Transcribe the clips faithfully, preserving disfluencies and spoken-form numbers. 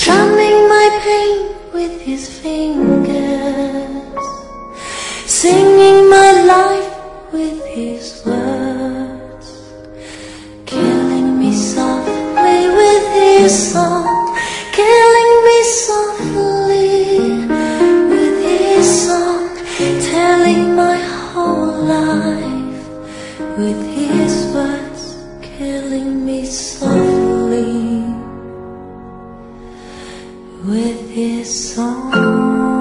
strumming my pain with his fingers, singing my life with his words, killing me softly with his song, killing me softly with his song, telling my whole life with his words, killing me softly with his song.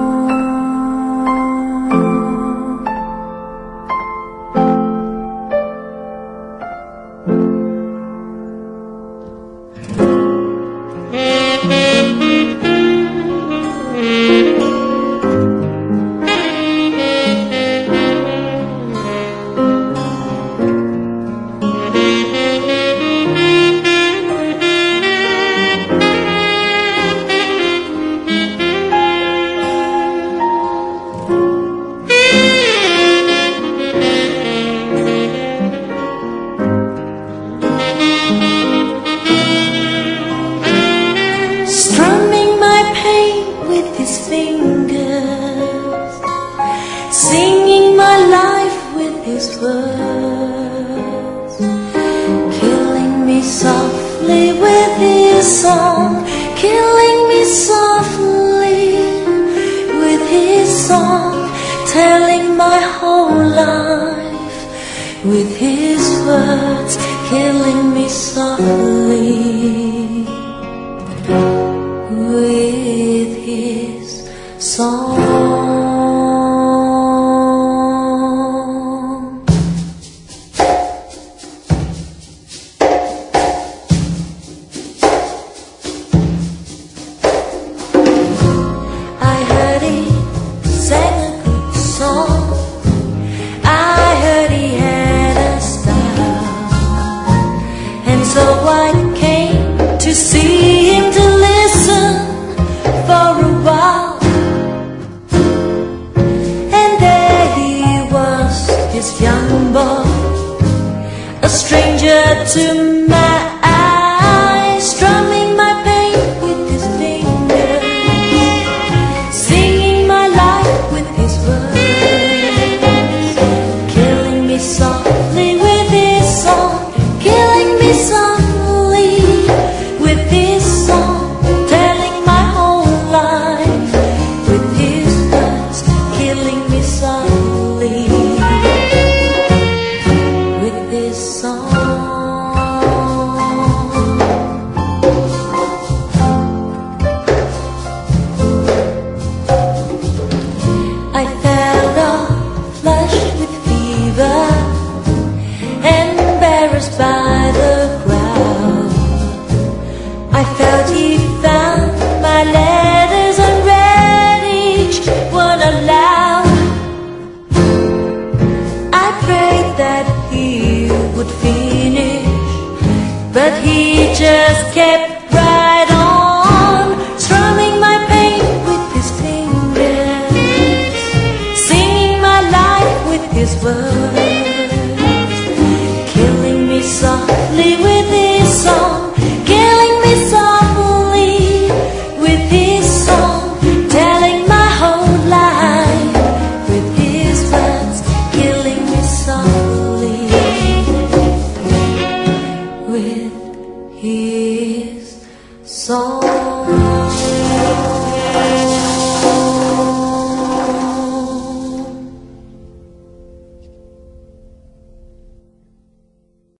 Fingers, singing my life with his words, killing me softly with his song, killing me softly with his song, telling my whole life with his words, killing me softly with his song. I heard he sang a good song, I heard he had a style, and so I came to see him, to listen for a while. And there he was, this young boy, a stranger to my eyes, strumming my pain with his fingers, singing my life with his words, killing me softly with his song, killing me softly with his song, telling my whole life with his words, killing me softly with his song. I felt all flushed with fever, embarrassed by the crowd. I felt he found my letters and read each one aloud. I prayed that he would finish, but he just kept right on, strumming my pain with his fingers, singing my life with his words, killing me softly with his song, killing me softly with his song, telling my whole life with his words, killing me softly with his song.